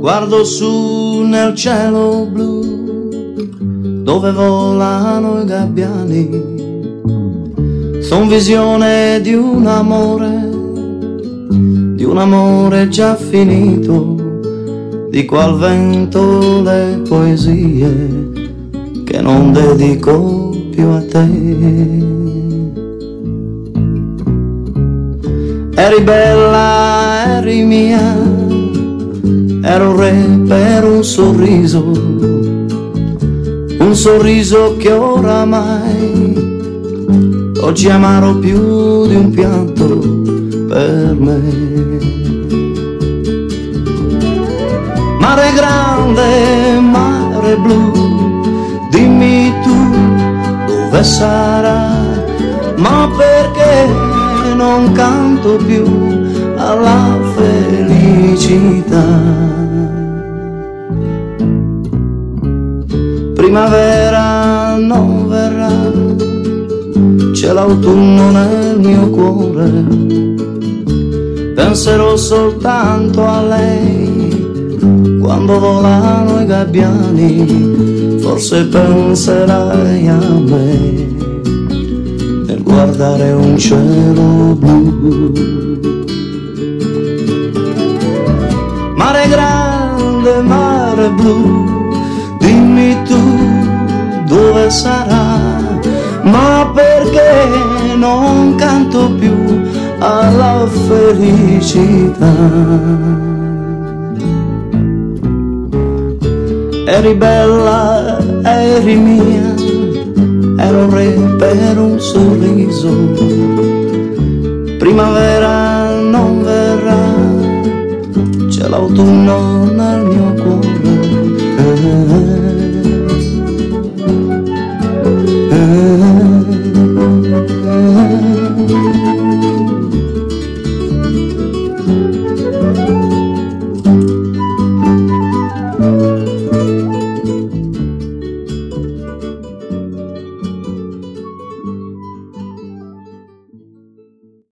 Guardo su nel cielo blu dove volano i gabbiani, son visione di un amore già finito, di qual vento le poesie che non dedico più a te. Eri bella, eri mia, ero re per un sorriso che oramai oggi amaro più di un pianto per me. Mare grande, mare blu, dimmi tu dove sarai, ma perché non canto più alla felicità? Primavera non verrà, c'è l'autunno nel mio cuore, penserò soltanto a lei quando volano i gabbiani, forse penserai a me nel guardare un cielo blu. Mare grande, mare blu, dimmi tu dove sarà, ma perché non canto più alla felicità? Eri bella, eri mia, ero re per un sorriso. Primavera non verrà, c'è l'autunno